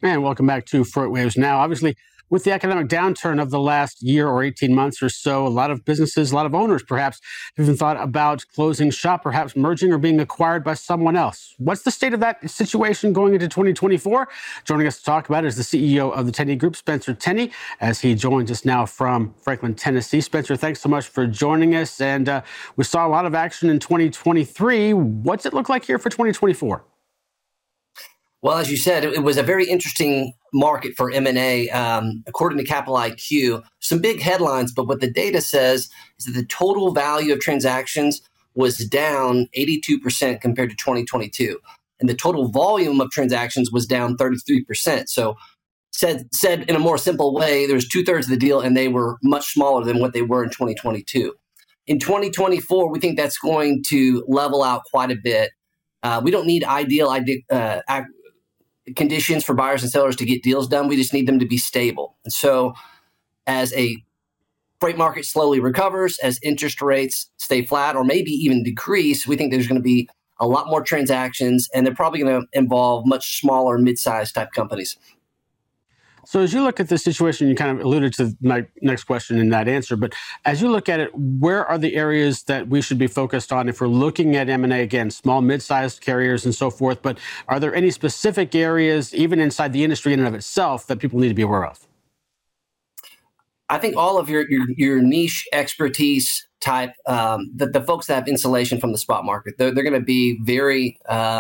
And welcome back to FreightWaves Now. Obviously, with the economic downturn of the last year or 18 months or so, a lot of businesses, a lot of owners perhaps, have even thought about closing shop, perhaps merging or being acquired by someone else. What's the state of that situation going into 2024? Joining us to talk about it is the CEO of the Tenney Group, Spencer Tenney, as he joins us now from Franklin, Tennessee. Spencer, thanks so much for joining us. And we saw a lot of action in 2023. What's it look like here for 2024? Well, as you said, it was a very interesting market for M&A. According to Capital IQ, some big headlines, but what the data says is that the total value of transactions was down 82% compared to 2022. And the total volume of transactions was down 33%. So said in a more simple way, there was 2/3 of the deal and they were much smaller than what they were in 2022. In 2024, we think that's going to level out quite a bit. We don't need ideal conditions for buyers and sellers to get deals done. We just need them to be stable. And so as a freight market slowly recovers, as interest rates stay flat or maybe even decrease, we think there's going to be a lot more transactions, and they're probably going to involve much smaller, mid-sized type companies. So as you look at the situation, you kind of alluded to my next question in that answer, but as you look at it, where are the areas that we should be focused on if we're looking at M&A, again, small, mid-sized carriers and so forth, but are there any specific areas, even inside the industry in and of itself, that people need to be aware of? I think all of your niche expertise type, the folks that have insulation from the spot market, they're going to be very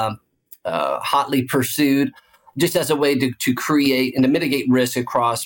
hotly pursued, just as a way to create and to mitigate risk across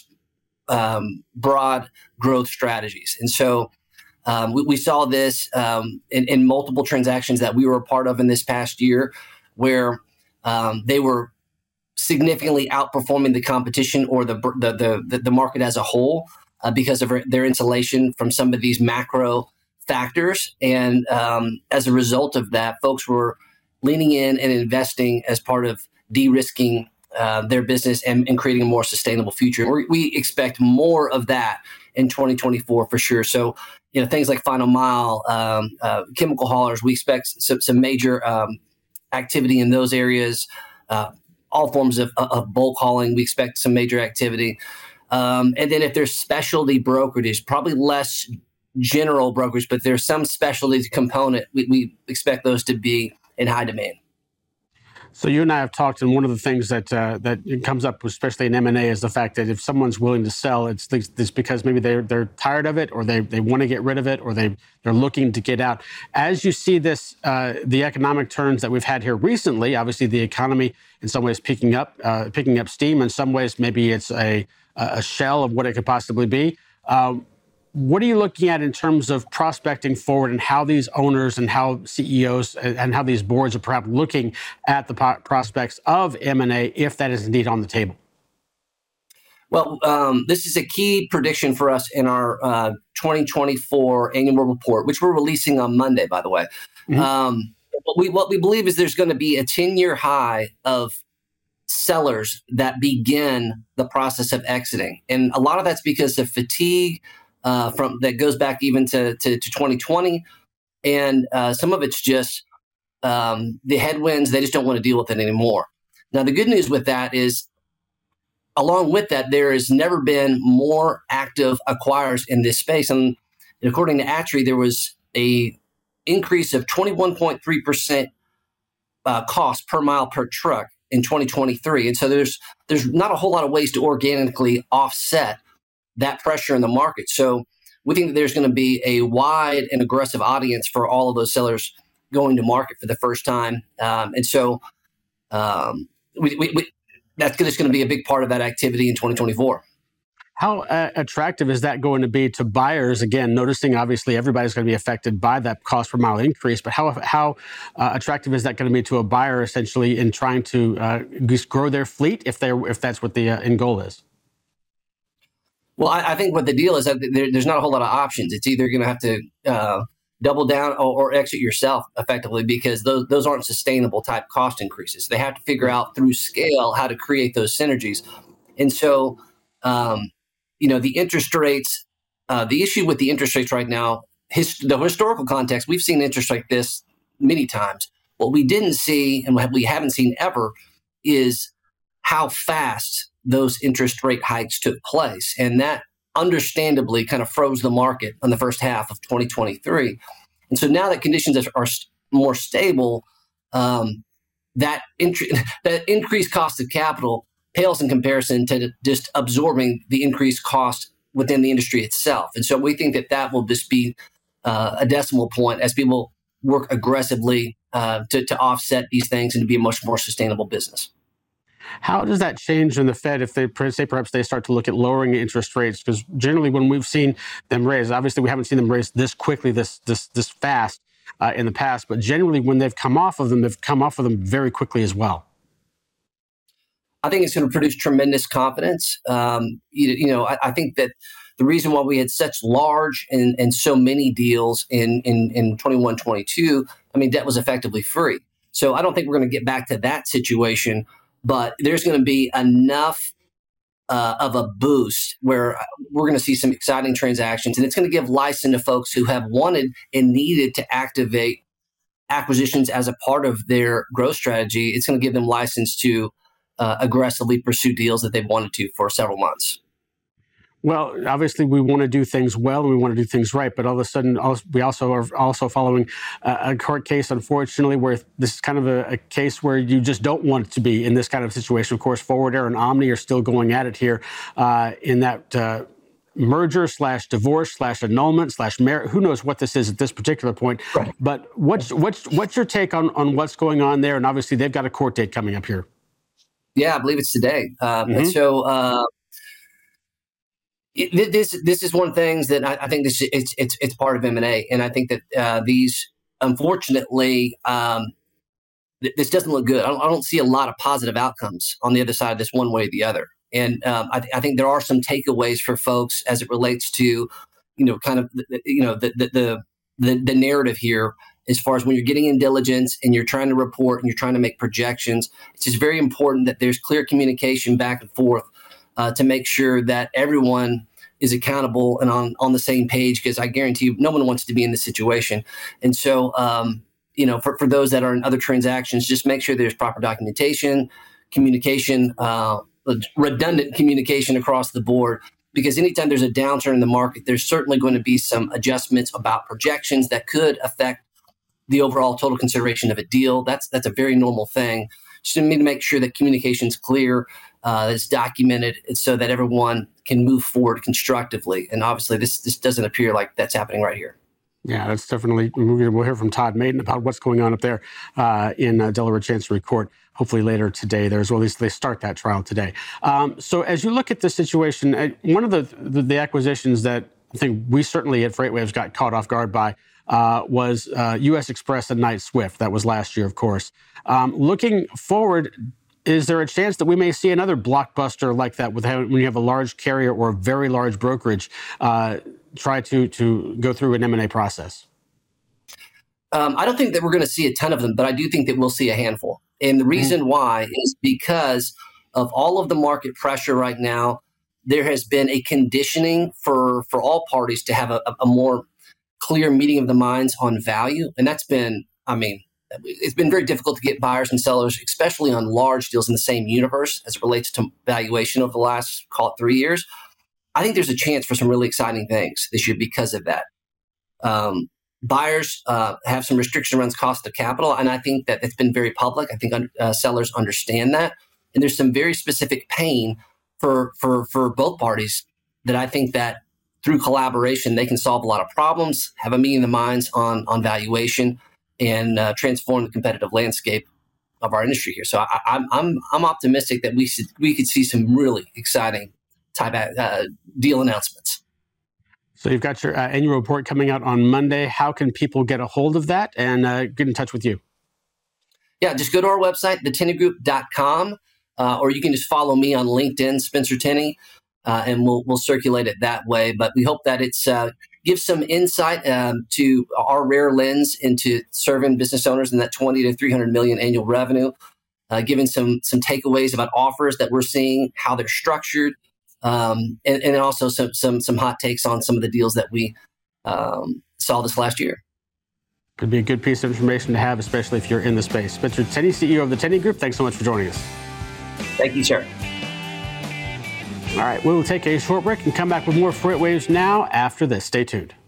broad growth strategies. And so we saw this in multiple transactions that we were a part of in this past year, where they were significantly outperforming the competition or the market as a whole because of their insulation from some of these macro factors. And as a result of that, folks were leaning in and investing as part of de-risking their business and creating a more sustainable future. We expect more of that in 2024 for sure. So, things like final mile, chemical haulers, we expect some major activity in those areas. All forms of bulk hauling, we expect some major activity. And then if there's specialty brokerage, probably less general brokerage, but there's some specialty component, we expect those to be in high demand. So you and I have talked, and one of the things that comes up, especially in M&A, is the fact that if someone's willing to sell, it's because maybe they're tired of it, or they want to get rid of it, or they're looking to get out. As you see this, the economic turns that we've had here recently, obviously the economy in some ways picking up steam. In some ways, maybe it's a shell of what it could possibly be. What are you looking at in terms of prospecting forward, and how these owners and how CEOs and how these boards are perhaps looking at the prospects of M&A, if that is indeed on the table? Well, this is a key prediction for us in our 2024 annual report, which we're releasing on Monday, by the way. Mm-hmm. What we believe is there's going to be a 10-year high of sellers that begin the process of exiting. And a lot of that's because of fatigue, that goes back even to 2020, and some of it's just the headwinds. They just don't want to deal with it anymore. Now, the good news with that is, along with that, there has never been more active acquirers in this space. And according to ATRI, there was a increase of 21.3% cost per mile per truck in 2023. And so there's not a whole lot of ways to organically offset that pressure in the market. So we think that there's going to be a wide and aggressive audience for all of those sellers going to market for the first time. And so that's just going to be a big part of that activity in 2024. How attractive is that going to be to buyers? Again, noticing obviously everybody's going to be affected by that cost per mile increase, but how attractive is that going to be to a buyer essentially in trying to just grow their fleet if that's what the end goal is? Well, I think what the deal is that there's not a whole lot of options. It's either going to have to double down or exit yourself effectively, because those aren't sustainable type cost increases. They have to figure out through scale how to create those synergies. And so, the interest rates, the issue with the interest rates right now, the historical context, we've seen interest like this many times. What we didn't see, and what we haven't seen ever, is how fast those interest rate hikes took place. And that understandably kind of froze the market on the first half of 2023. And so now that conditions are more stable, that increased cost of capital pales in comparison to just absorbing the increased cost within the industry itself. And so we think that will just be a decimal point as people work aggressively to offset these things and to be a much more sustainable business. How does that change in the Fed if they say perhaps they start to look at lowering interest rates? Because generally when we've seen them raise, obviously we haven't seen them raise this quickly, this fast in the past, but generally when they've come off of them, they've come off of them very quickly as well. I think it's going to produce tremendous confidence. I think that the reason why we had such large and so many deals in 21, 22, debt was effectively free. So I don't think we're going to get back to that situation, but there's going to be enough of a boost where we're going to see some exciting transactions, and it's going to give license to folks who have wanted and needed to activate acquisitions as a part of their growth strategy. It's going to give them license to aggressively pursue deals that they've wanted to for several months. Well, obviously, we want to do things well and we want to do things right. But all of a sudden, we also are following a court case, unfortunately, where this is kind of a case where you just don't want to be in this kind of situation. Of course, Forward Air and Omni are still going at it here in that merger / divorce / annulment / merit. Who knows what this is at this particular point? Right. But what's your take on what's going on there? And obviously, they've got a court date coming up here. Yeah, I believe it's today. And so this is one of the things that I think it's part of M&A, and I think that these, unfortunately, this doesn't look good. I don't see a lot of positive outcomes on the other side of this, one way or the other. And I think there are some takeaways for folks as it relates to, kind of the narrative here. As far as when you're getting in diligence and you're trying to report and you're trying to make projections, it's just very important that there's clear communication back and forth to make sure that everyone is accountable and on the same page, because I guarantee you no one wants to be in this situation. And so, for those that are in other transactions, just make sure there's proper documentation, communication, redundant communication across the board, because anytime there's a downturn in the market, there's certainly going to be some adjustments about projections that could affect the overall total consideration of a deal. That's a very normal thing. Just need to make sure that communication is clear, that it's documented, so that everyone can move forward constructively. And obviously, this doesn't appear like that's happening right here. Yeah, that's definitely. We'll hear from Todd Maiden about what's going on up there in Delaware Chancery Court, hopefully later today. There's, well, at least they start that trial today. So as you look at the situation, one of the acquisitions that I think we certainly at FreightWaves got caught off guard by was U.S. Express and Knight Swift. That was last year, of course. Looking forward, is there a chance that we may see another blockbuster like that when you have a large carrier or a very large brokerage try to go through an M&A process? I don't think that we're going to see a ton of them, but I do think that we'll see a handful. And the reason why is because of all of the market pressure right now. There has been a conditioning for all parties to have a more clear meeting of the minds on value. And that's been, it's been very difficult to get buyers and sellers, especially on large deals in the same universe as it relates to valuation over the last, call it 3 years. I think there's a chance for some really exciting things this year because of that. Buyers have some restriction around cost of capital, and I think that it's been very public. I think sellers understand that. And there's some very specific pain for both parties that I think that through collaboration, they can solve a lot of problems, have a meeting of the minds on valuation, and transform the competitive landscape of our industry here. So I'm optimistic that we could see some really exciting type deal announcements. So you've got your annual report coming out on Monday. How can people get a hold of that and get in touch with you? Yeah, just go to our website, thetenney.com, or you can just follow me on LinkedIn, Spencer Tenney, and we'll circulate it that way. But we hope that it's gives some insight to our rare lens into serving business owners in that 20 to 300 million annual revenue, giving some takeaways about offers that we're seeing, how they're structured, and also some hot takes on some of the deals that we saw this last year. Could be a good piece of information to have, especially if you're in the space. Spencer Tenney, CEO of the Tenney Group, thanks so much for joining us. Thank you, sir. All right, we will take a short break and come back with more FreightWaves Now after this. Stay tuned.